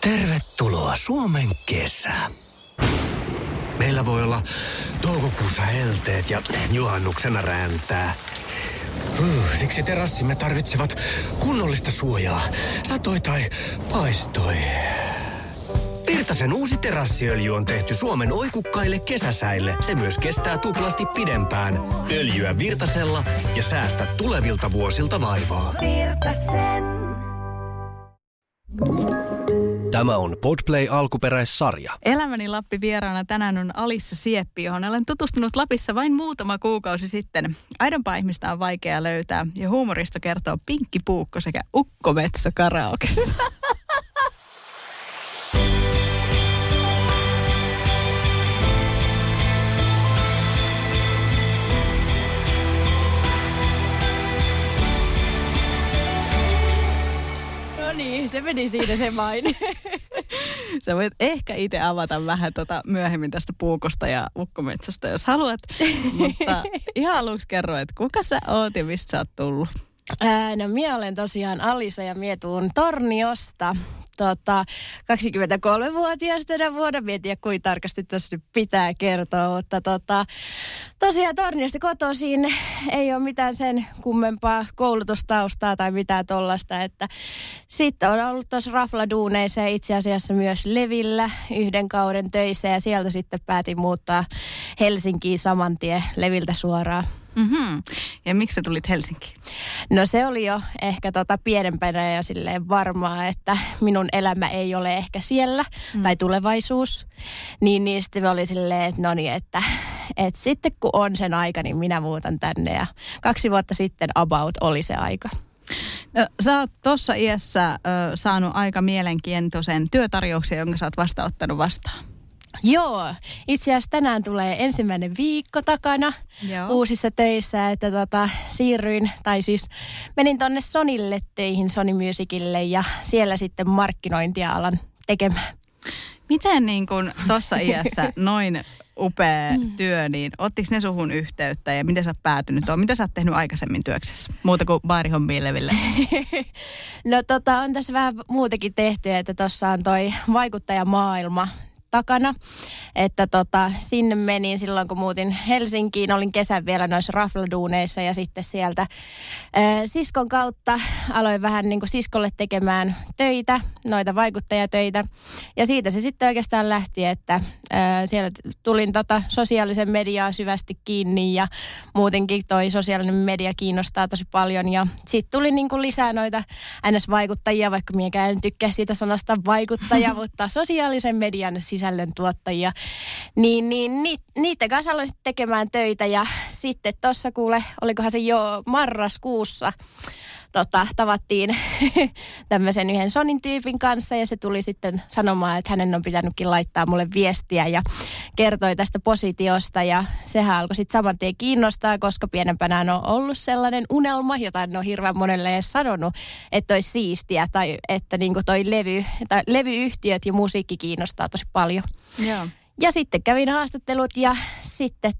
Tervetuloa Suomen kesään. Meillä voi olla toukokuussa helteet ja juhannuksena räntää. Siksi terassimme tarvitsevat kunnollista suojaa, satoi tai paistoi. Virtasen uusi terassiöljy on tehty Suomen oikukkaille kesäsäille. Se myös kestää tuplasti pidempään. Öljyä Virtasella ja säästä tulevilta vuosilta vaivaa. Virtasen. Tämä on Podplay alkuperäissarja. Elämäni Lappi vieraana tänään on Alissa Sieppi, johon olen tutustunut Lapissa vain muutama kuukausi sitten. Aidompaa ihmistä on vaikea löytää ja huumorista kertoo Pinkki Puukko sekä Ukko Metso karaokessa. No niin, se meni siinä se vain. Sä voit ehkä itse avata vähän myöhemmin tästä Puukosta ja Ukkometsästä, jos haluat. Mutta ihan aluksi kerro, että kuka sä oot ja mistä sä oot tullut? No minä olen tosiaan Alisa ja minä tuun Torniosta. 23-vuotias tänä vuonna. Mietin, ja kuinka tarkasti tässä nyt pitää kertoa, mutta tosiaan Torniosta kotoisin ei ole mitään sen kummempaa koulutustaustaa tai mitään tollasta, että sitten on ollut tuossa rafladuuneissa ja itse asiassa myös Levillä yhden kauden töissä ja sieltä sitten päätin muuttaa Helsinkiin saman tien Leviltä suoraan. Mm-hmm. Ja miksi sä tulit Helsinkiin? No se oli jo ehkä pienempänä jo silleen varmaa, että minun elämä ei ole ehkä siellä tai tulevaisuus. Niin sitten oli silleen, että no niin, että sitten kun on sen aika, niin minä muutan tänne. Ja 2 vuotta sitten about oli se aika. No, sä oot tuossa iässä saanut aika mielenkiintoisen työtarjouksen, jonka sä oot vastaanottanut vastaan. Joo, itse asiassa tänään tulee ensimmäinen viikko takana uusissa töissä, että siirryin, tai siis menin tonne Sonille töihin, Sony Musicille ja siellä sitten markkinointia alan tekemään. Miten niin kun tuossa iässä noin upea työ, niin ottiko ne suhun yhteyttä ja miten sä oot päätynyt? Mitä sä oot tehnyt aikaisemmin työksessä? Muuta kuin baarihommiin Leville? No on tässä vähän muutakin tehty, että tuossa on toi vaikuttajamaailma takana, että sinne menin silloin, kun muutin Helsinkiin. Olin kesän vielä noissa rafladuuneissa ja sitten sieltä siskon kautta aloin vähän niin kuin siskolle tekemään töitä, noita vaikuttajatöitä. Ja siitä se sitten oikeastaan lähti, että siellä tulin sosiaalisen mediaa syvästi kiinni ja muutenkin toi sosiaalinen media kiinnostaa tosi paljon. Ja sitten tuli niin kuin lisää noita NS-vaikuttajia, vaikka miekään en tykkää siitä sanasta vaikuttaja, mutta sosiaalisen median sisällöntuottajia, niin niiden kanssa aloin sitten tekemään töitä ja sitten tuossa kuule, olikohan se jo marraskuussa, tavattiin tämmöisen yhden Sonin tyypin kanssa ja se tuli sitten sanomaan, että hänen on pitänytkin laittaa mulle viestiä ja kertoi tästä positiosta ja sehän alkoi sitten saman tien kiinnostaa, koska pienempänä on ollut sellainen unelma, jota en ole hirveän monelle edes sanonut, että olisi siistiä tai että niinku toi levyyhtiöt ja musiikki kiinnostaa tosi paljon. Joo. Ja sitten kävin haastattelut ja sitten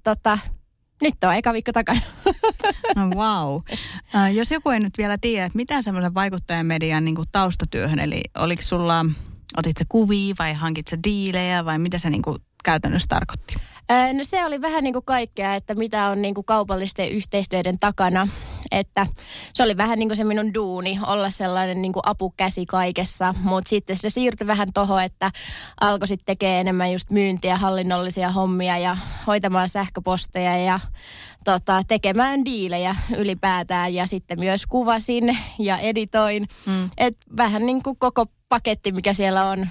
nyt on eka viikko takana. No wow. Jos joku ei nyt vielä tiedä, että mitä semmoisen vaikuttajamedian niin kuin taustatyöhön, eli otit sä kuvia vai hankit sä diilejä vai mitä se niin kuin käytännössä tarkoitti? No se oli vähän niin kuin kaikkea, että mitä on niin kuin kaupallisten yhteistyöiden takana. Että se oli vähän niin kuin se minun duuni, olla sellainen niin kuin apukäsi kaikessa. Mutta sitten se siirtyi vähän tohon, että alkoi sitten tekemään enemmän just myyntiä, hallinnollisia hommia ja hoitamaan sähköposteja ja tekemään diilejä ylipäätään. Ja sitten myös kuvasin ja editoin. Et vähän niin kuin koko paketti, mikä siellä on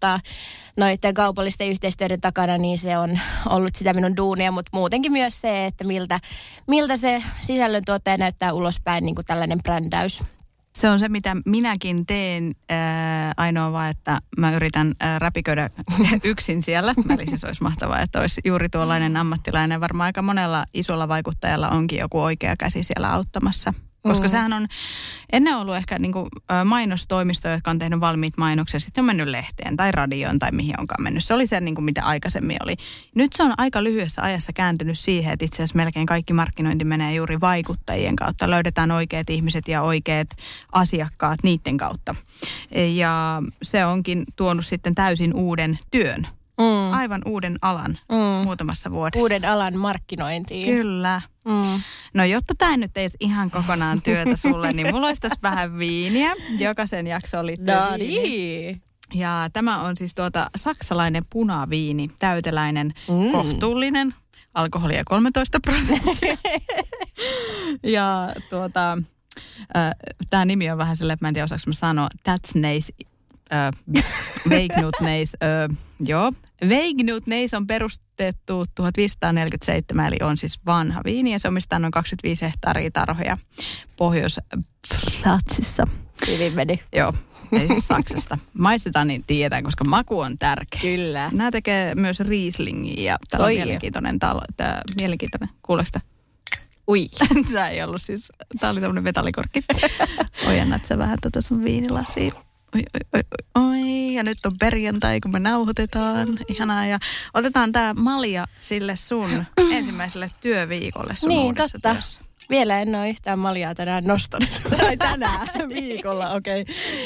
noiden kaupallisten yhteistyöiden takana, niin se on ollut sitä minun duunia, mutta muutenkin myös se, että miltä se sisällöntuottaja näyttää ulospäin, niin kuin tällainen brändäys. Se on se, mitä minäkin teen, ainoa vaan, että mä yritän räpiköidä yksin siellä. Eli siis olisi mahtavaa, että olisi juuri tuollainen ammattilainen. Varmaan aika monella isolla vaikuttajalla onkin joku oikea käsi siellä auttamassa. Koska sehän on ennen ollut ehkä niin kuin mainostoimistoja, jotka on tehnyt valmiit mainoksia, sitten on mennyt lehteen tai radioon tai mihin onkaan mennyt. Se oli se, niin kuin mitä aikaisemmin oli. Nyt se on aika lyhyessä ajassa kääntynyt siihen, että itse asiassa melkein kaikki markkinointi menee juuri vaikuttajien kautta. Löydetään oikeat ihmiset ja oikeat asiakkaat niiden kautta. Ja se onkin tuonut sitten täysin uuden työn. Aivan uuden alan muutamassa vuodessa. Uuden alan markkinointiin. Kyllä. No jotta tämä nyt ei ihan kokonaan työtä sulle, niin mulla olisi tässä vähän viiniä. Jokaisen jakso oli viini. Ja tämä on siis saksalainen punaviini, täyteläinen, kohtuullinen, alkoholia 13%. Ja tämä nimi on vähän silleen, että mä en tiedä osaanko mä sanoa, that's nice. Weignut-Neis on perustettu 1547, eli on siis vanha viini ja se omistaa noin 25 hehtaaria tarhoja Pohjois-Pfalzissa. Hyvin meni. Joo, ei siis Saksasta. Maistetaan niin tiedetään, koska maku on tärkeä. Kyllä. Nämä tekee myös Rieslingiä ja tämä on mielenkiintoinen. Mielenkiintoinen. Kuuleeko sitä? Ui. Tämä ei ollut siis, tämä oli tämmöinen metallikorkki. Ojennat sä vähän tätä sun viinilasia. Oi, ja nyt on perjantai, kun me nauhoitetaan. Ihanaa, ja otetaan tää malja sille sun ensimmäiselle työviikolle sun uudessa työssä. Vielä en ole yhtään maljaa tänään nostanut. Tai tänään viikolla, okei.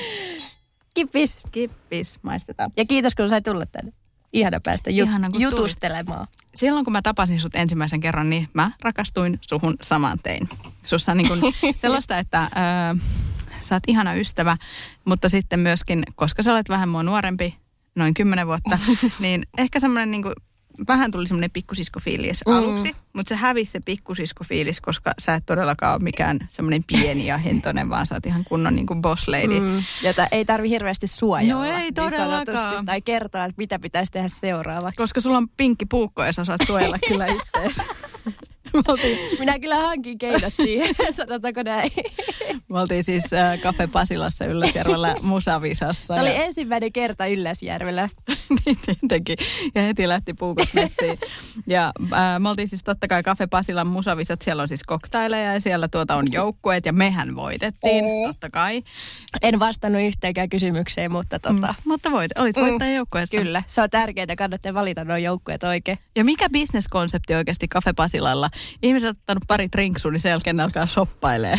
Kippis. Kippis, maistetaan. Ja kiitos, kun sait tulla tänne. Ihana päästä jutustelemaan. Silloin, kun mä tapasin sut ensimmäisen kerran, niin mä rakastuin suhun saman tein. Sussa on niin kuin sellaista, että sä oot ihana ystävä, mutta sitten myöskin, koska sä olet vähän mua nuorempi, noin 10 vuotta, niin ehkä semmoinen niin kuin, vähän tuli semmoinen pikkusiskofiilis aluksi, mutta se hävisi se pikkusiskofiilis, koska sä et todellakaan ole mikään semmoinen pieni ja hentonen, vaan sä oot ihan kunnon niin kuin boss lady. Jota ei tarvi hirveästi suojella. No ei todellakaan. Tai kertoa, että mitä pitäisi tehdä seuraavaksi. Koska sulla on pinkki puukko ja sä osaat suojella kyllä ittees. Minä kyllä hankin keinot siihen, sanotaanko näin. Me oltiin siis Cafe Pasilassa Ylläsjärvellä musavisassa. Se oli ensimmäinen kerta Ylläsjärvellä. Niin tietenkin. Ja heti lähti puukot messiin. Ja me oltiin siis totta kai Cafe Pasilan musavisat. Siellä on siis koktaileja ja siellä on joukkueet ja mehän voitettiin, totta kai. En vastannut yhteenkään kysymykseen, mutta Mutta olit voittaja joukkueessa. Kyllä, se on tärkeää, kannattaa valita nuo joukkueet oikein. Ja mikä bisneskonsepti oikeasti Cafe Pasilalla? Ihmiset on ottanut pari trinksua, niin sen jälkeen ne alkaa shoppailemaan.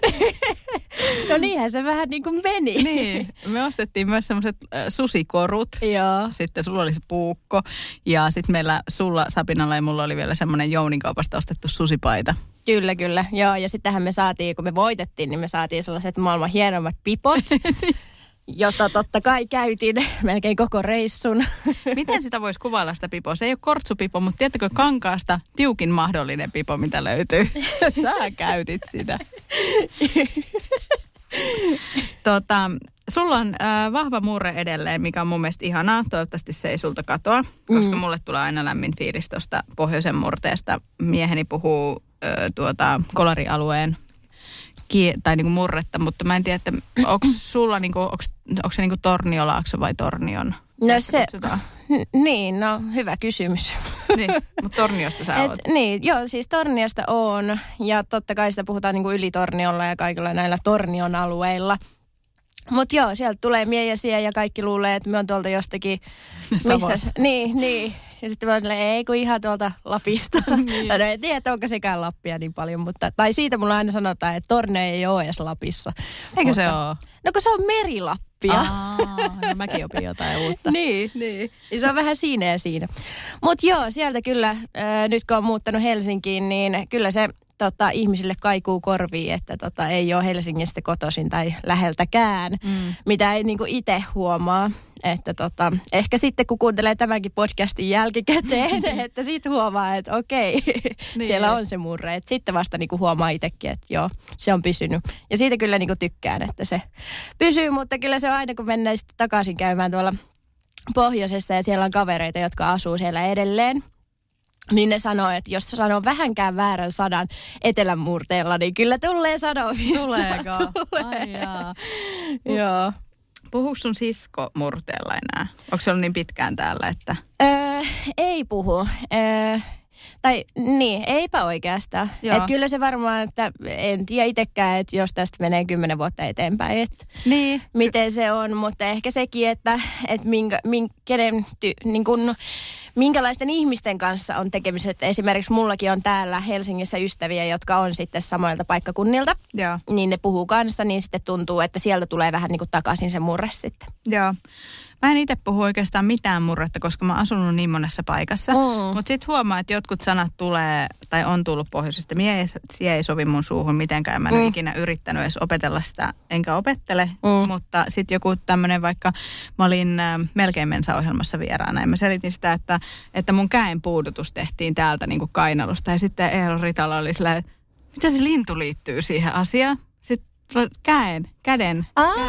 No niinhän se vähän niin kuin meni. Niin, me ostettiin myös semmoiset susikorut. Joo. Sitten sulla oli se puukko. Ja sitten meillä sulla, Sabinalla ja mulla oli vielä semmoinen Jouninkaupasta ostettu susipaita. Kyllä, kyllä. Joo, ja sittenhän me saatiin, kun me voitettiin, niin me saatiin sellaiset maailman hienommat pipot. Jota totta kai käytin melkein koko reissun. Miten sitä voisi kuvailla sitä pipoa? Se ei ole kortsupipo, mutta tiedättekö kankaasta tiukin mahdollinen pipo, mitä löytyy? Sä käytit sitä. Sulla on vahva murre edelleen, mikä on mun mielestä ihanaa. Toivottavasti se ei sulta katoa, koska mulle tulee aina lämmin fiilis tuosta pohjoisen murteesta. Mieheni puhuu kolarialueen tai niinku murretta, mutta mä en tiedä, että onko sulla niinku, onko se niinku Torniolaakso vai Tornion? No se, niin, no hyvä kysymys. Niin, mutta Torniosta sä oot. Niin, joo, siis Torniosta on ja totta kai sitä puhutaan niinku yli Torniolla ja kaikilla näillä Tornion alueilla. Mutta joo, sieltä tulee miejäsiä ja kaikki luulee, että me on tuolta jostakin, missä, niin. Ja sitten mä oon silleen, ei kun ihan tuolta Lapista. Niin. No en tiedä, onko sekään Lappia niin paljon, mutta, tai siitä mulla aina sanotaan, että Tornio ei ole edes Lapissa. Eikö se ole? No kun se on Merilappia. No mäkin opin jotain uutta. niin. Ja se on vähän siinä ja siinä. Mutta joo, sieltä kyllä, nyt kun on muuttanut Helsinkiin, niin kyllä se ihmisille kaikuu korviin, että ei ole Helsingistä kotoisin tai läheltäkään, mitä ei niinku itse huomaa. Että ehkä sitten kun kuuntelee tämänkin podcastin jälkikäteen, että sitten huomaa, että okei, niin. Siellä on se murre. Että sitten vasta niinku huomaa itsekin, että joo, se on pysynyt. Ja siitä kyllä niinku tykkään, että se pysyy, mutta kyllä se on aina, kun mennään sitten takaisin käymään tuolla pohjoisessa ja siellä on kavereita, jotka asuu siellä edelleen. Niin ne sanoo, että jos sanoo vähänkään väärän sanan etelän murteella, niin kyllä tulee sanomista. Tuleeko? Tulee. Ai jaa. Joo. Puhuuko sun sisko murteella enää? Onko se ollut niin pitkään täällä, että? Ei puhu. Tai niin, eipä oikeastaan. Että kyllä se varmaan, että en tiedä itsekään, että jos tästä menee 10 vuotta eteenpäin, että niin. Miten se on. Mutta ehkä sekin, että minkälaisten ihmisten kanssa on tekemiset. Esimerkiksi mullakin on täällä Helsingissä ystäviä, jotka on sitten samoilta paikkakunnilta. Joo. Niin ne puhuu kanssa, niin sitten tuntuu, että sieltä tulee vähän niin kuin takaisin se murre sitten. Joo. Mä en itse puhu oikeastaan mitään murretta, koska mä oon asunut niin monessa paikassa. Mutta sitten huomaa, että jotkut sanat tulee, tai on tullut pohjoisesta. Se ei sovi mun suuhun mitenkään. Mä en ole ikinä yrittänyt edes opetella sitä, enkä opettele. Mutta sitten joku tämmöinen, vaikka mä olin melkein mensa-ohjelmassa vieraana. Ja mä selitin sitä, että mun käen puudutus tehtiin täältä niin kuin kainalusta. Ja sitten Eero Ritala oli silleen, mitä se lintu liittyy siihen asiaan? Käden. Käden.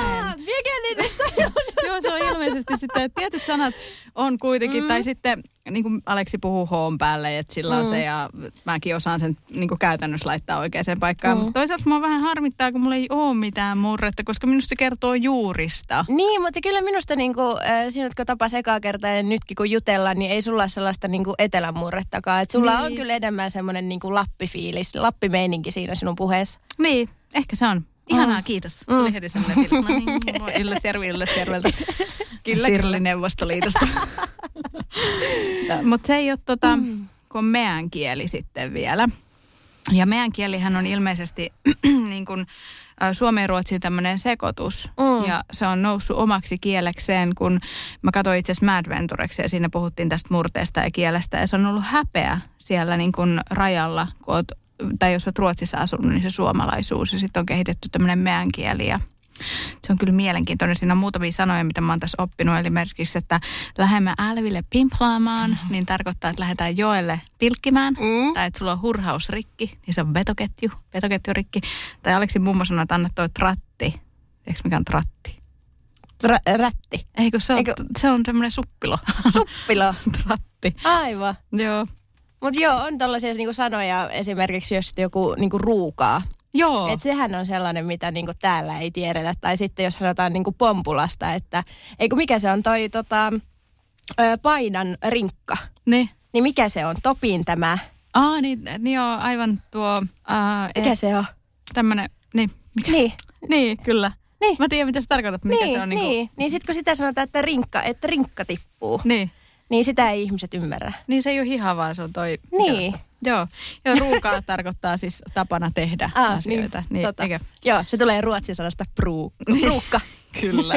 Joo, se on ilmeisesti sitten, että tietyt sanat on kuitenkin, tai sitten niin kuin Aleksi puhuu hoon päälle, että sillä on se, ja mäkin osaan sen niin kuin käytännössä laittaa oikeaan paikkaan. Mutta toisaalta mua vähän harmittaa, kun mulla ei ole mitään murretta, koska minusta se kertoo juurista. Niin, mutta kyllä minusta niin kuin, sinut kun tapas ekaa kertaa ja nytkin kun jutellaan, niin ei sulla ole sellaista niin kuin etelän murrettakaan. Että sulla on kyllä enemmän semmoinen niin kuin lappifiilis, lappimeininki siinä sinun puheessa. Niin, ehkä se on. Ihanaa, kiitos. Tuli heti semmoinen fiilis. No niin, Ylläsjärveltä. Kyllä. Sirli Neuvostoliitosta. Mutta se ei ole kun meän kieli sitten vielä. Ja meän kielihän on ilmeisesti niin kuin suomen ja ruotsin tämmöinen sekoitus. Ja se on noussut omaksi kielekseen, kun mä katsoin itse asiassa Mad Ventureksi ja siinä puhuttiin tästä murteesta ja kielestä. Ja se on ollut häpeä siellä niin kuin rajalla, kun tai jos olet Ruotsissa asunut, niin se suomalaisuus. Ja sitten on kehitetty tämmöinen meän kieli ja se on kyllä mielenkiintoinen. Siinä on muutamia sanoja, mitä mä oon tässä oppinut. Eli esimerkiksi, että lähdemme älville pimplaamaan, niin tarkoittaa, että lähdetään joelle pilkkimään. Tai että sulla on hurhausrikki, niin se on vetoketjurikki. Tai Aleksi mummo sanoi, että anna toi tratti. Eikö mikä on tratti? Rätti. Eikö se on tämmöinen suppilo. Suppilo. Tratti. Aivan. Joo. Mutta joo, on tällaisia niinku sanoja esimerkiksi, jos joku niinku ruukaa. Joo. Että sehän on sellainen, mitä niinku täällä ei tiedetä. Tai sitten jos sanotaan niinku pompulasta, että eikö mikä se on toi painan rinkka. Niin mikä se on? Topin tämä. Niin joo, aivan tuo. Mikä se on? Tämmönen, niin. Mikä niin, kyllä. Niin. Mä tiedän, mitä se tarkoittaa, mikä se on. Niin sit kun sitä sanotaan, että rinkka tippuu. Niin sitä ei ihmiset ymmärrä. Niin se ei ole hiha, vaan se on toi. Niin. Joo, ruukaa tarkoittaa siis tapana tehdä asioita. Niin, joo, se tulee ruotsin sanasta ruukka. Kyllä.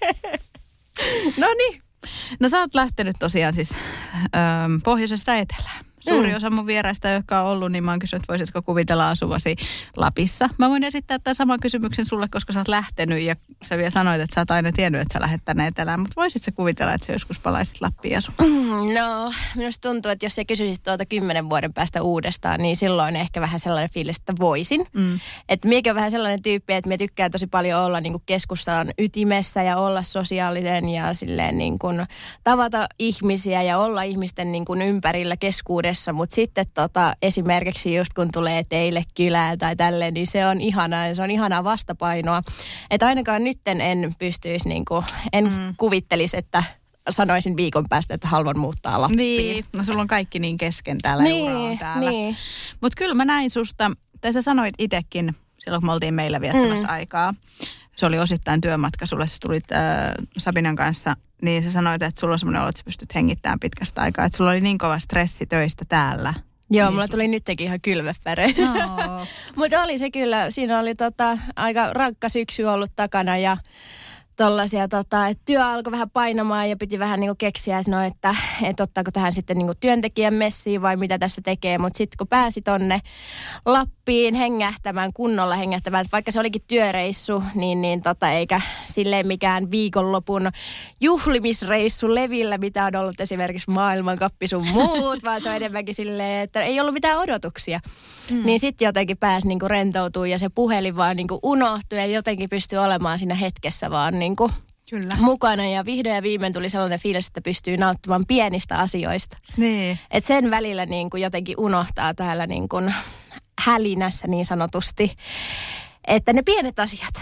No niin. No sä oot lähtenyt tosiaan siis pohjoisesta etelään. Suuri osa mun vieraista, jotka on ollut, niin mä oon kysynyt, että voisitko kuvitella asuvasi Lapissa. Mä voin esittää tämän saman kysymyksen sulle, koska sä oot lähtenyt ja sä vielä sanoit, että sä oot aina tiennyt, että sä lähdet tänne etelään. Mutta voisit sä kuvitella, että sä joskus palaisit Lappiin asumaan? No, minusta tuntuu, että jos sä kysyisit 10 vuoden päästä uudestaan, niin silloin ehkä vähän sellainen fiilis, että voisin. Että mikä on vähän sellainen tyyppi, että me tykkää tosi paljon olla niin kuin keskustan ytimessä ja olla sosiaalinen ja silleen niin kuin tavata ihmisiä ja olla ihmisten niin kuin ympärillä keskuudessa. Mutta sitten esimerkiksi just kun tulee teille kylään tai tälleen, niin se on ihanaa ja se on ihanaa vastapainoa. Että ainakaan nyt en pystyisi, en kuvittelisi, että sanoisin viikon päästä, että haluan muuttaa Lappiin. Niin, no sulla on kaikki niin kesken täällä, Eura on täällä. Niin. Mutta kyllä mä näin susta, tai sä sanoit itsekin silloin, kun me oltiin meillä viettämässä aikaa. Se oli osittain työmatka sulle, sä tulit Sabinan kanssa, niin sä sanoit, että sulla on semmoinen olo, että sä pystyt hengittämään pitkästä aikaa. Että sulla oli niin kova stressi töistä täällä. Joo, niin mulla tuli nytkin ihan kylveppäre. No. Mutta oli se kyllä, siinä oli aika rankka syksy ollut takana ja tollaisia, että työ alkoi vähän painamaan ja piti vähän niinku keksiä, että ottaako tähän sitten niinku työntekijän messiin vai mitä tässä tekee. Mutta sitten kun pääsi tonne Lappiin kunnolla hengähtämään, että vaikka se olikin työreissu, niin eikä silleen mikään viikonlopun juhlimisreissu levillä, mitä on ollut esimerkiksi maailmankappi sun muut, vaan se on enemmänkin silleen, että ei ollut mitään odotuksia. Niin sitten jotenkin pääsi niinku rentoutumaan ja se puhelin vaan niinku unohtui ja jotenkin pystyi olemaan siinä hetkessä vaan niinku mukana. Ja vihdoin ja viimein tuli sellainen fiilis, että pystyy nauttimaan pienistä asioista. Niin. Et sen välillä niinku jotenkin unohtaa täällä niinku hälinässä niin sanotusti, että ne pienet asiat.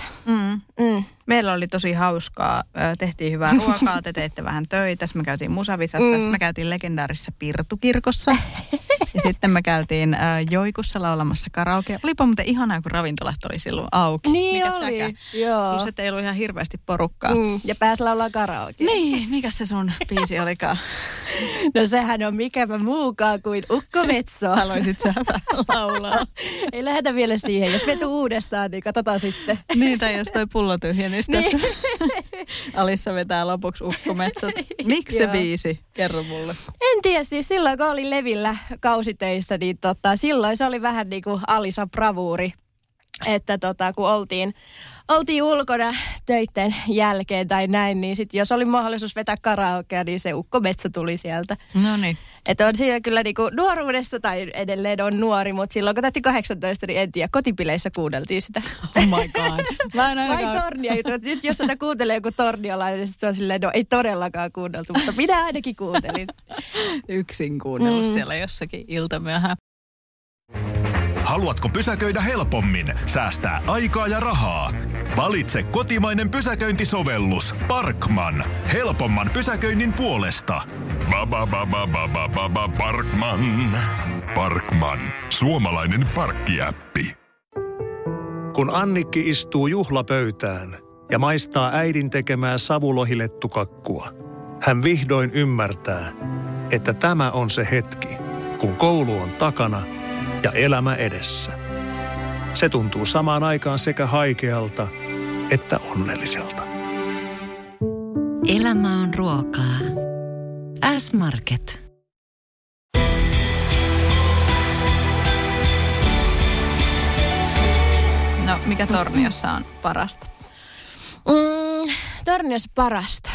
Meillä oli tosi hauskaa. Tehtiin hyvää ruokaa, te teitte vähän töitä. Me käytiin Musavisassa, sitten me käytiin legendaarisessa Pirtukirkossa. Ja Ja sitten me käytiin Joikussa laulamassa karaoke. Olipa muuten ihanaa, kun ravintolat oli silloin auki. Niin mikä oli, säkä? joo. Plus, että ei ollut ihan hirveästi porukkaa. Ja pääsi laulaa karaoke. Niin, mikä se sun biisi olikaan? No sehän on mikäpä muukaan kuin Ukko Metso. Haluaisit sä laulaa? Ei lähdetä vielä siihen. Jos me tuu uudestaan, niin katsotaan sitten. Niin, tai jos toi pullo tyhjenisi tässä. Niin. Alissa vetää lopuksi ukkometsot. Miksi se biisi? Kerro mulle. En tiedä, siis silloin kun olin Levillä kausitöissä, niin silloin se oli vähän niin kuin Alisa bravuuri. Että kun oltiin ulkona töitten jälkeen tai näin, niin sitten jos oli mahdollisuus vetää karaokea, niin se Ukko Metso tuli sieltä. No niin. Että on siinä kyllä niinku nuoruudessa, tai edelleen on nuori, mutta silloin kun täytti 18, niin en tiedä, kotipileissä kuunneltiin sitä. Oh my god. Vai Tornia. Nyt jos tätä kuuntelee joku torniolainen, niin se on silleen, no ei todellakaan kuunneltu, mutta minä ainakin kuuntelin. Yksin kuunnellut siellä jossakin iltamyöhään. Haluatko pysäköidä helpommin, säästää aikaa ja rahaa? Valitse kotimainen pysäköintisovellus Parkman. Helpomman pysäköinnin puolesta. Parkman. Parkman. Suomalainen parkkiäppi. Kun Annikki istuu juhlapöytään ja maistaa äidin tekemää savulohilettukakkua, hän vihdoin ymmärtää, että tämä on se hetki, kun koulu on takana ja elämä edessä. Se tuntuu samaan aikaan sekä haikealta että onnelliselta. Elämä on ruokaa. S-Market. No, mikä Torniossa on parasta? Torniossa parasta.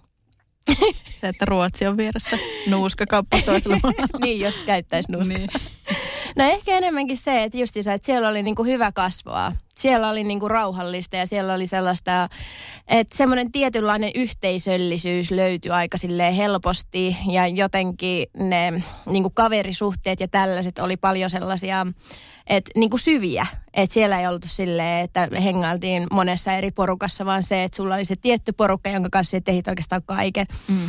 Se, että Ruotsi on vieressä nuuskakauppa toisella. Niin, jos käyttäisi nuuskaa. Niin. No ehkä enemmänkin se, että justiinsa, että siellä oli niinku hyvä kasvaa. Siellä oli niinku rauhallista ja siellä oli sellaista, että semmoinen tietynlainen yhteisöllisyys löytyi aika silleen helposti. Ja jotenkin ne niinku kaverisuhteet ja tällaiset oli paljon sellaisia, että niinku syviä. Että siellä ei oltu silleen, että hengailtiin monessa eri porukassa, vaan se, että sulla oli se tietty porukka, jonka kanssa tehit oikeastaan kaiken.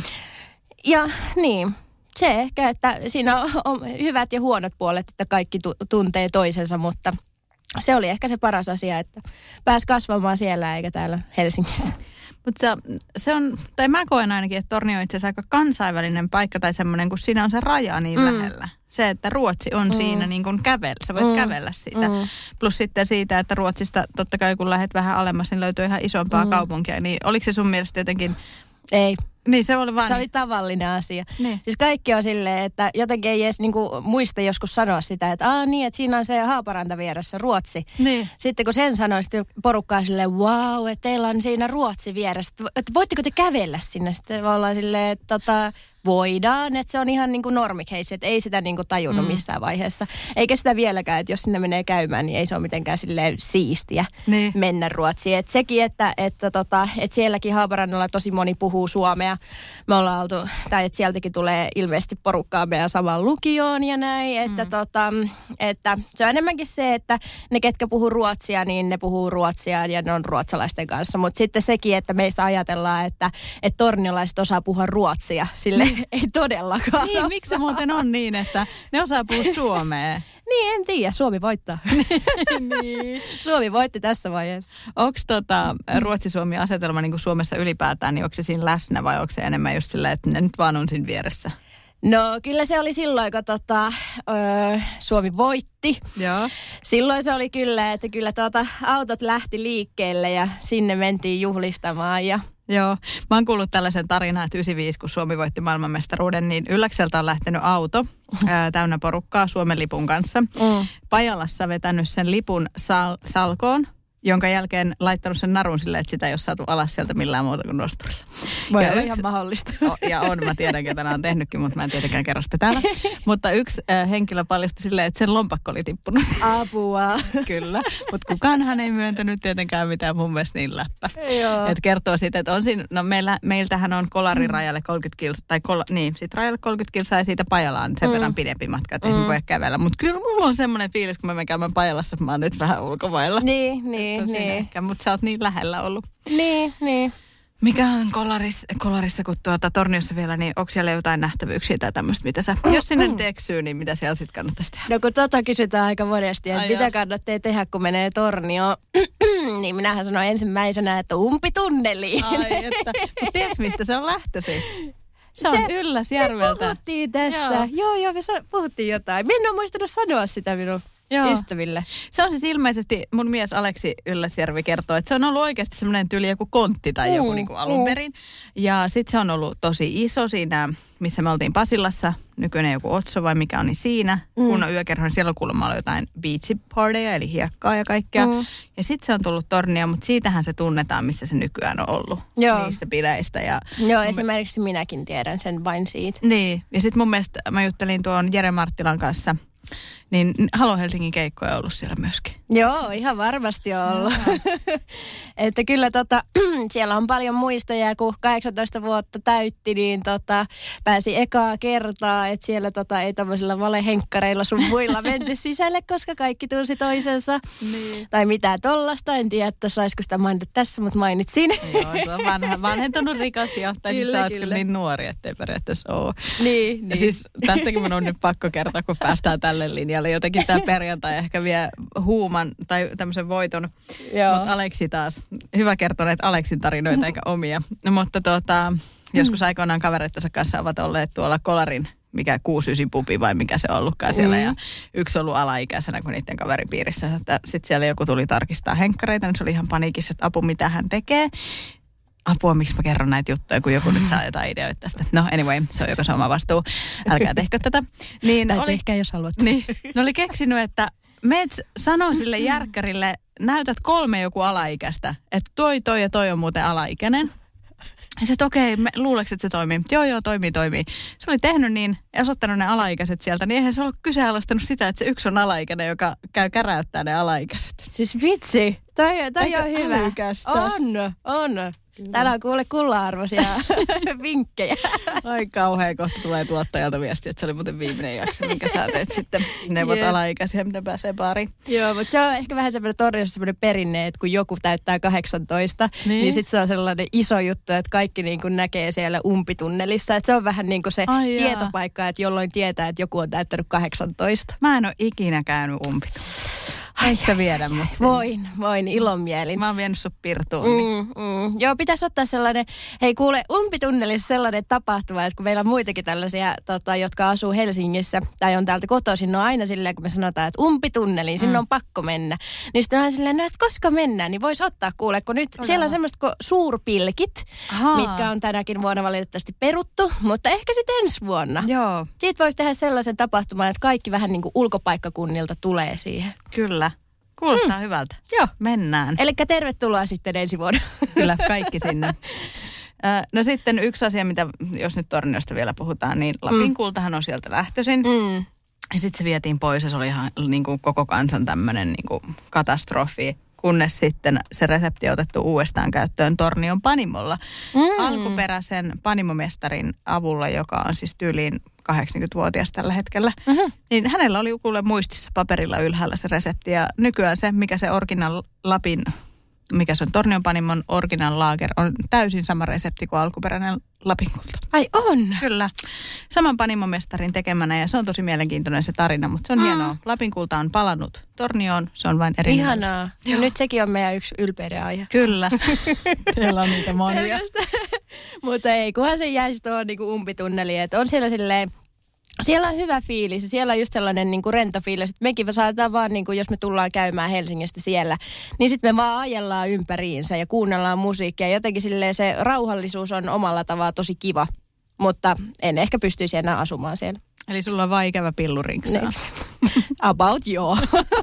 Ja niin. Se ehkä, että siinä on hyvät ja huonot puolet, että kaikki tuntee toisensa, mutta se oli ehkä se paras asia, että pääsi kasvamaan siellä eikä täällä Helsingissä. Mutta se on, tai mä koen ainakin, että Tornio on itse asiassa aika kansainvälinen paikka tai semmoinen, kun siinä on se raja niin lähellä. Se, että Ruotsi on siinä niin kuin sä voit kävellä siitä. Plus sitten siitä, että Ruotsista totta kai kun lähdet vähän alemmas, niin löytyy ihan isompaa kaupunkia. Niin oliko se sun mielestä jotenkin... Ei. Niin se oli vaan... Se oli tavallinen asia. Niin. Siis kaikki on silleen, että jotenkin ei edes niinku muista joskus sanoa sitä, että niin, että siinä on se Haaparanta vieressä, Ruotsi. Niin. Sitten kun sen sanoi, sitten porukkaa silleen, wow, että teillä on siinä Ruotsi vieressä. Että voitteko te kävellä sinne? Sitten ollaan silleen, että voidaan, että se on ihan niin kuin normikeissi, että ei sitä niin kuin tajunnut missään vaiheessa. Eikä sitä vieläkään, että jos sinne menee käymään, niin ei se ole mitenkään silleen siistiä mennä Ruotsiin. Että sekin, että sielläkin Haaparannalla tosi moni puhuu suomea. Me ollaan oltu, tai että sieltäkin tulee ilmeisesti porukkaa meidän samaan lukioon ja näin. Että se on enemmänkin se, että ne ketkä puhuu ruotsia, niin ne puhuu ruotsia ja ne on ruotsalaisten kanssa. Mutta sitten sekin, että meistä ajatellaan, että torniolaiset osaa puhua ruotsia, sille ei todellakaan. Niin, miksi se muuten on niin, että ne osaa puhua suomea? Niin, en tiedä. Suomi voittaa. Niin. Suomi voitti tässä vaiheessa. Onko Ruotsi-Suomi-asetelma niin kuin Suomessa ylipäätään, niin onko se siinä läsnä vai onko se enemmän just sillä, että ne nyt vaan on siinä vieressä? No kyllä se oli silloin, kun Suomi voitti. Joo. Silloin se oli kyllä, että kyllä autot lähti liikkeelle ja sinne mentiin juhlistamaan ja... Joo, mä oon kuullut tällaisen tarinan, että 95, kun Suomi voitti maailmanmestaruuden, niin Ylläkseltä on lähtenyt auto täynnä porukkaa Suomen lipun kanssa. Pajalassa vetänyt sen lipun salkoon, jonka jälkeen laittanut sen narun silleen, että sitä ei ole saatu alas sieltä millään muuta kuin nosturilla. Voi olla ihan mahdollista. Ja mä tiedän, ketä nämä on tehnytkin, mutta mä en tietenkään kerro sitä täällä. Mutta yksi henkilö paljastui silleen, että sen lompakko oli tippunut. Apua. Kyllä, mutta kukaanhan ei myöntänyt tietenkään mitään mun mielestä niin läppä. Että kertoo siitä, että on siinä, no meiltähän on Kolari-rajalle 30 kilsaa, tai siitä rajalle 30 kilsaa ja siitä Pajalaan sen verran pidempi matka, että ei voi kävellä. Mutta kyllä mulla on semmoinen fiilis, kun mä menen käymään Pajalassa, että mä oon nyt vähän ulkomailla. Niin. Mutta sä oot niin lähellä ollut. Niin. Mikä on kollarissa kun Torniossa vielä, niin onko siellä jotain nähtävyyksiä tai tämmöistä, mitä sä, jos sinne nyt eksyy, niin mitä siellä sitten kannattaisi tehdä? No kun kysytään aika monesti, että mitä kannattaa tehdä, kun menee Tornioon, niin minähän sanon ensimmäisenä, että umpitunneliin. Ai että, mutta tiedätkö mistä se on lähtöisin? Se on Ylläsjärveltä. Me puhuttiin tästä. Joo, me puhuttiin jotain. Minä en muistanut sanoa sitä minun ystäville. Se on siis ilmeisesti, mun mies Aleksi Ylläsjärvi kertoo, että se on ollut oikeasti semmoinen tyyli joku kontti tai joku niin kuin alun perin. Ja sitten se on ollut tosi iso siinä, missä me oltiin Pasilassa, nykyinen joku Otso vai mikä on, niin siinä. Kun on yökerho, niin siellä on kuulemma ollut jotain beachy partyja, eli hiekkaa ja kaikkea. Ja sitten se on tullut Tornioon, mutta siitähän se tunnetaan, missä se nykyään on ollut. Joo. Niistä bileistä. Ja esimerkiksi minäkin tiedän sen vain siitä. Niin, ja sitten mun mielestä mä juttelin tuon Jere Marttilan kanssa, niin Halo Helsingin keikkoja on ollut siellä myöskin. Joo, ihan varmasti on ollut. Että kyllä siellä on paljon muistoja, kun 18 vuotta täytti, niin pääsi ekaa kertaa, että siellä ei tämmöisillä valehenkkareilla sun muilla menty sisälle, koska kaikki tunsi toisensa. Niin. Tai mitään tollasta, en tiedä, että saisiko sitä mainita tässä, mutta mainitsin. Joo, se on vanhentunut rikas jo, tai siis sä oot kyllä niin nuori, ettei periaatteessa ole. Niin. Ja siis tästäkin mun on nyt pakko kertoa, kun päästään tälle linjalle. Jotenkin tämä perjantai ehkä vie huuman tai tämmöisen voiton. Mutta Aleksi taas, hyvä kertoa näitä Aleksin tarinoita eikä omia. Mutta joskus aikoinaan kavereittensa kanssa ovat olleet tuolla Kolarin, mikä 69 pubi vai mikä se on ollutkaan siellä. Ja yksi ollut alaikäisenä, kun niiden kaveripiirissä. Sitten siellä joku tuli tarkistaa henkkareita, niin se oli ihan paniikissa, että apu, mitä hän tekee. Apua, miksi mä kerron näitä juttuja, kun joku nyt saa jotain ideoita tästä. No anyway, se on joko sama vastuu. Älkää tehkö tätä. Niin tai tehkää, jos haluat. Niin, ne oli keksinyt, että meet sanoo sille järkkärille, näytät 3 joku alaikäistä, että toi ja toi on muuten alaikäinen. Ja sitten okei, luuleeko, että se toimii? Joo, toimii. Se oli tehnyt niin ja osoittanut ne alaikäiset sieltä, niin eihän se ollut kyseenalaistanut sitä, että se yksi on alaikäinen, joka käy käräyttää ne alaikäiset. Siis vitsi, toi on hyvä. Älykästä. On. Täällä on kuule kulla-arvoisia vinkkejä. Ai kauhean, kohta tulee tuottajalta viesti, että se oli muuten viimeinen jakso, minkä sä teet sitten neuvot alaikäisiä, mitä pääsee baariin. Joo, mutta se on ehkä vähän semmoinen Torniossa semmoinen perinne, että kun joku täyttää 18, niin sitten se on sellainen iso juttu, että kaikki niin kuin näkee siellä umpitunnelissa. Että se on vähän niin kuin se tietopaikka, että jolloin tietää, että joku on täyttänyt 18. Mä en ole ikinä käynyt umpitunnelissa. Eikö sä viedä mut? Voin ilonmielin. Mä oon vienyt sut pirtuun. Joo, pitäisi ottaa sellainen, hei kuule, umpitunnelissa sellainen tapahtuma, että kun meillä on muitakin tällaisia, jotka asuu Helsingissä tai on täältä kotoisin, no aina silleen, kun me sanotaan, että umpitunneliin, sinne on pakko mennä. Niin sitten on silleen, no, että koska mennään, niin voisi ottaa kuule, kun nyt siellä on semmoista kuin suurpilkit, mitkä on tänäkin vuonna valitettavasti peruttu, mutta ehkä sitten ensi vuonna. Joo. Siitä voisi tehdä sellaisen tapahtuman, että kaikki vähän niin kuin ulkopaikkakunnilta tulee siihen. Kyllä. Kuulostaa hyvältä. Joo. Mennään. Elikkä tervetuloa sitten ensi vuonna. Kyllä, kaikki sinne. No sitten yksi asia, mitä jos nyt Torniosta vielä puhutaan, niin Lapin kultahan on sieltä lähtöisin. Ja sitten se vietiin pois ja se oli ihan niin kuin koko kansan tämmöinen niin kuin katastrofi. Kunnes sitten se resepti on otettu uudestaan käyttöön Tornion panimolla. Alkuperäisen panimomestarin avulla, joka on siis tyyliin 80-vuotias tällä hetkellä. Niin hänellä oli kuule muistissa paperilla ylhäällä se resepti. Ja nykyään se, mikä se Original Lapin, mikä se on Tornion panimon Original Lager, on täysin sama resepti kuin alkuperäinen Lapin kulta. Ai on? Kyllä. Saman panimomestarin tekemänä ja se on tosi mielenkiintoinen se tarina, mutta se on hienoa. Lapin kulta on palannut Tornioon, se on vain eri. Ihanaa. Ja nyt sekin on meidän yksi ylpeyden aihe. Kyllä. Teillä on niitä monia. Mutta ei, kunhan se jäisi tuohon niinku umpitunneliin, että on siellä silleen, siellä on hyvä fiilis ja siellä on just sellainen niinku rento fiilis, että mekin saatetaan vaan, niinku, jos me tullaan käymään Helsingistä siellä, niin sitten me vaan ajellaan ympäriinsä ja kuunnellaan musiikkia. Jotenkin silleen se rauhallisuus on omalla tavalla tosi kiva, mutta en ehkä pystyisi enää asumaan siellä. Eli sulla on vaan ikävä pillurinksaa. About joo.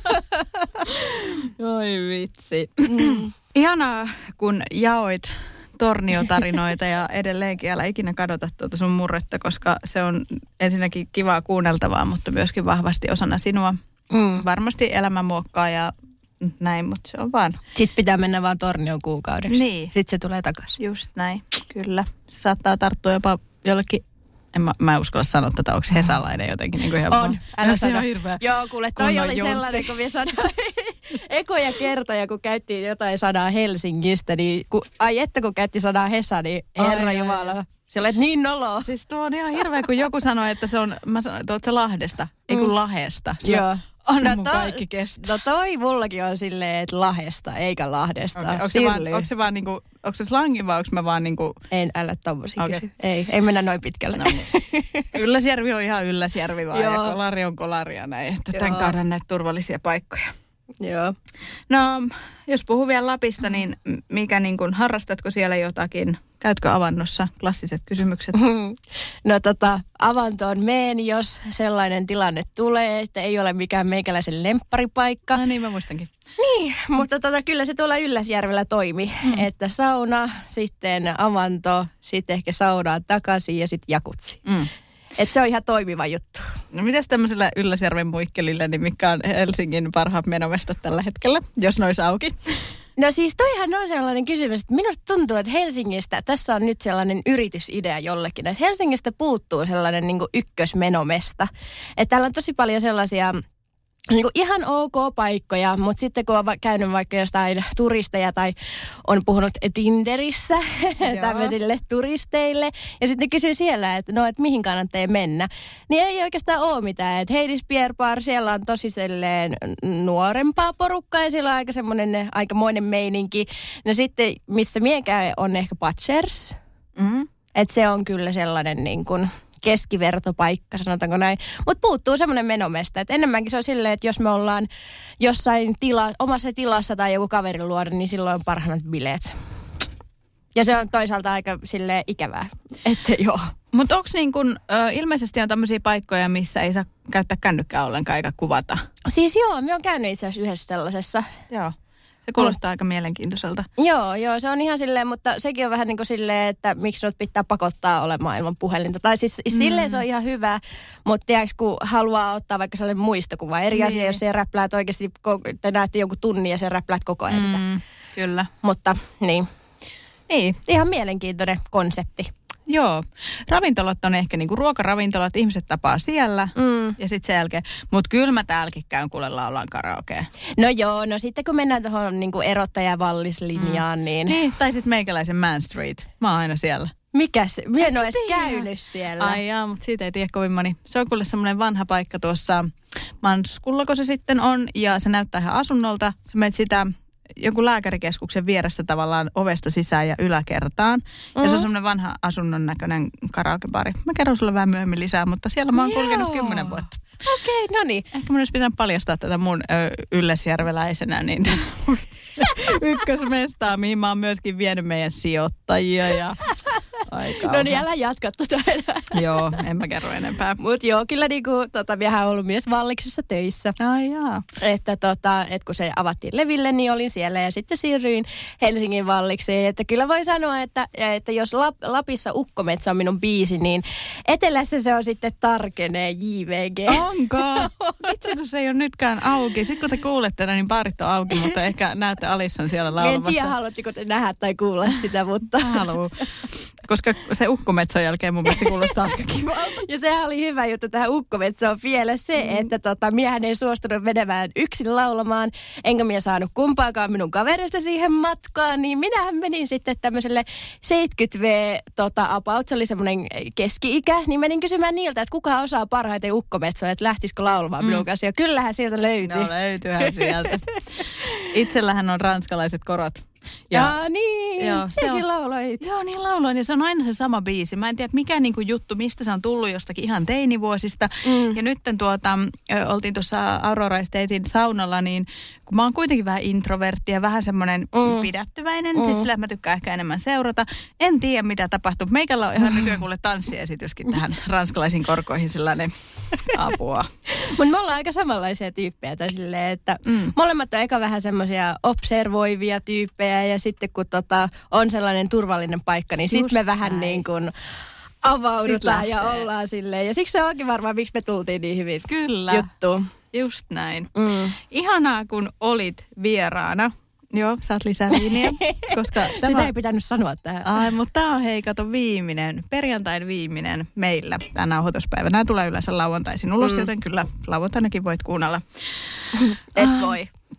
Oi vitsi. Ihanaa, kun jaoit Tornio-tarinoita ja edelleenkin älä ikinä kadota tuota sun murretta, koska se on ensinnäkin kivaa kuunneltavaa, mutta myöskin vahvasti osana sinua. Varmasti elämä muokkaa ja näin, mutta se on vaan. Sitten pitää mennä vaan Tornion kuukaudeksi. Niin. Sitten se tulee takaisin. Just näin, kyllä. Se saattaa tarttua jopa jollekin, mä en uskalla sanoa tätä, onko hesalainen jotenkin niin kuin ihan on, älä se sano. On hirveä. Joo, kuule, toi oli sellainen, kun minä sanoin. ekoja kertoja, kun käytiin jotain sanaa Helsingistä, niin kun käytti sanaa Hesa, niin herra jumala. Se olet niin noloa. Siis tuo on ihan hirveä, kun joku sanoi, että se on, mä sanoin, että oot se Lahdesta, ei kun Lahesta. Joo. Anna mun kaikki kestää. No toi mullakin on silleen, että Lahesta eikä Lahdesta. Okay. Onko se vaan niinku, onko se slangi vai onko mä vaan niinku... Älä tommosia kysy. Ei mennä noin pitkälle. No, niin. Ylläsjärvi on ihan Ylläsjärvi vaan ja kolari on kolaria näin. Että tämän kauden näitä turvallisia paikkoja. Joo. No, jos puhuu vielä Lapista, niin harrastatko siellä jotakin? Käytkö avannossa? Klassiset kysymykset. No avantoon meen, jos sellainen tilanne tulee, että ei ole mikään meikäläisen lempparipaikka. No niin, mä muistankin. Niin, mutta kyllä se tuolla Ylläsjärvellä toimi. Että sauna, sitten avanto, sitten ehkä saunaa takaisin ja sitten jakutsi. Että se on ihan toimiva juttu. No mitäs tämmöisellä Ylläsjärven muikkelilla, niin mikä on Helsingin parhaat menomestat tällä hetkellä, jos ne olisi auki? No siis toihan on sellainen kysymys, että minusta tuntuu, että Helsingistä, tässä on nyt sellainen yritysidea jollekin, että Helsingistä puuttuu sellainen niin kuin ykkösmenomesta. Että täällä on tosi paljon sellaisia... Niin kuin ihan ok paikkoja, mutta sitten kun on käynyt vaikka jostain turisteja tai on puhunut Tinderissä tämmöisille turisteille ja sitten kysyy siellä, että mihin kannattaa mennä, niin ei oikeastaan ole mitään. Että Heidis Beer Bar, siellä on tosi nuorempaa porukkaa ja siellä on aika semmoinen aikamoinen meininki. No sitten, missä miekään on ehkä Butchers, että se on kyllä sellainen niin kuin... keskivertopaikka, sanotaanko näin. Mutta puuttuu semmoinen menomesta, että enemmänkin se on silleen, että jos me ollaan jossain omassa tilassa tai joku kaverin luoda, niin silloin on parhaat bileet. Ja se on toisaalta aika silleen ikävää, että joo. Mutta onko niin kun, ilmeisesti on tämmöisiä paikkoja, missä ei saa käyttää kännykkää ollenkaan eikä kuvata? Siis joo, me on käynyt itse asiassa yhdessä sellaisessa. Joo. Se kuulostaa aika mielenkiintoiselta. Joo, se on ihan silleen, mutta sekin on vähän niin kuin silleen, että miksi sinut pitää pakottaa olemaan ilman puhelinta. Tai siis silleen se on ihan hyvä, mutta tiedätkö, kun haluaa ottaa vaikka sellainen muistokuva. Eri asia, jos se räpläät oikeasti, te näette jonkun tunnin ja se räpläät koko ajan sitä. Kyllä. Mutta niin, ihan mielenkiintoinen konsepti. Joo. Ravintolat on ehkä niinku ruokaravintolat, ihmiset tapaa siellä ja sitten sen jälkeen. Mutta kyllä mä täälläkin käyn kuule laulaan karaokea. No joo, no sitten kun mennään tuohon niinku erottaja-vallislinjaan, niin... Niin, tai sitten meikäläisen Man Street. Mä oon aina siellä. Mikäs? Mä en ole edes käynyt siellä. Ai jaa, mutta siitä ei tiedä kovin moni. Se on kuule semmoinen vanha paikka tuossa Manskullako se sitten on ja se näyttää ihan asunnolta. Sä menet sitä... jonkun lääkärikeskuksen vierestä tavallaan ovesta sisään ja yläkertaan. Ja se on semmoinen vanha asunnon näköinen karaokebari. Mä kerron sulle vähän myöhemmin lisää, mutta siellä mä oon kulkenut 10 vuotta. Okei, no niin. Ehkä mun olisi pitänyt paljastaa tätä mun ylläsjärveläisenä niin ykkösmestaa, mihin mä oon myöskin vienyt meidän sijoittajia ja no niin, älä jatka enää. Joo, en mä kerro enempää. Mut joo, kyllä niinku, miehän on ollut myös Valliksessa töissä. Ai jaa. Että kun se avattiin leville, niin olin siellä ja sitten siirryin Helsingin Vallikseen. Että kyllä voi sanoa, että jos Lapissa Ukkometsä on minun biisi, niin etelässä se on sitten Tarkenee JVG. Onko? Itse kun se ei ole nytkään auki. Sitten kun te kuulette, niin baarit on auki, mutta ehkä näette Alisson siellä laulamassa. En tiedä, haluatteko te nähdä tai kuulla sitä, mutta... Haluun. Koska se Ukkometson jälkeen mun mielestä kuulostaa aika kivalta. Ja sehän oli hyvä juttu tähän Ukkometsoon vielä se, että miehän ei suostunut menemään yksin laulamaan, enkä minä saanut kumpaakaan minun kaverista siihen matkaan, niin minähän menin sitten tämmöiselle 70V about, se oli semmoinen keski-ikä, niin menin kysymään niiltä, että kuka osaa parhaiten Ukkometsoa, että lähtisikö laulamaan minun kanssa, ja kyllähän sieltä löytyi. No löytyyhän sieltä. Itsellähän on ranskalaiset korot. Niin, joo, sekin lauloit. Joo, niin lauloin ja se on aina se sama biisi. Mä en tiedä mikä niinku juttu, mistä se on tullut jostakin ihan teinivuosista. Ja nyt oltiin tuossa Aurora Estatein saunalla, niin kun mä oon kuitenkin vähän introvertti ja vähän semmoinen pidättyväinen, siis sillä mä tykkään ehkä enemmän seurata. En tiedä mitä tapahtuu. Meikällä on ihan nykyään kuule tanssiesityskin tähän ranskalaisiin korkoihin sellainen apua. Mutta me ollaan aika samanlaisia tyyppejä tai silleen, että molemmat on eka vähän semmoisia observoivia tyyppejä ja sitten kun on sellainen turvallinen paikka, niin sitten me vähän niin kuin avaudutaan ja ollaan silleen. Ja siksi se onkin varmaan, miksi me tultiin niin hyvin juttuun. Just näin. Ihanaa, kun olit vieraana. Joo, saat lisää liiniä. Koska sitä ei pitänyt sanoa tähän. Ai, mutta tämä on perjantain viimeinen meillä, tämä nauhoituspäivä. Nämä tulee yleensä lauantaisin ulos, joten kyllä lauantainakin voit kuunnella. Et voi.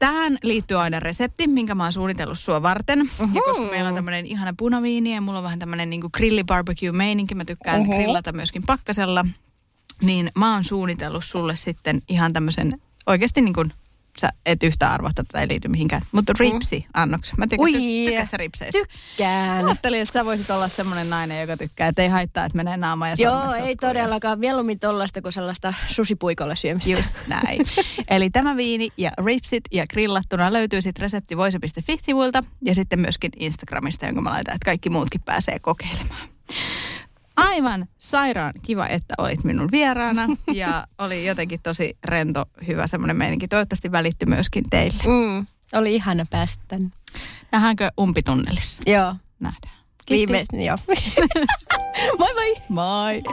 tähän liittyy aina resepti, minkä mä oon suunnitellut sua varten. Ja koska meillä on tämmöinen ihana punaviini ja mulla on vähän tämmöinen niinku grilli-barbecue-meininki, mä tykkään grillata myöskin pakkasella, niin mä oon suunnitellut sulle sitten ihan tämmöisen, oikeasti niin kuin sä et yhtään arvata, tätä ei liity mihinkään, mutta ripsi-annoksen. Mä tykkään sä ripseistä? Tykkään. Ajattelin, että sä voisit olla semmoinen nainen, joka tykkää, että ei haittaa, että menee naama ja sormet Joo, ei todellakaan. Mieluummin tollaista kuin sellaista susipuikolla syömistä. Just näin. Eli tämä viini ja ripsit ja grillattuna löytyy sitten reseptivoise.fi-sivuilta ja sitten myöskin Instagramista, jonka mä laitan, että kaikki muutkin pääsee kokeilemaan. Aivan sairaan kiva, että olit minun vieraana ja oli jotenkin tosi rento, hyvä semmoinen meininki. Toivottavasti välittyi myöskin teille. Oli ihana päästä tänne. Nähdäänkö umpitunnelissa? Joo. Nähdään. Viimeisen, joo. Moi moi! Moi!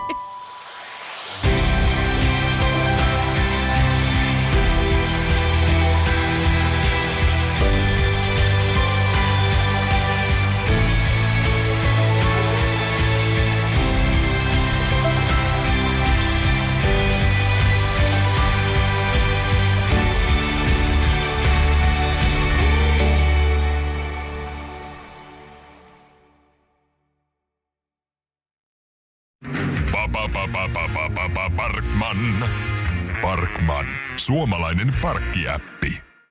Parkman. Suomalainen parkkiäppi.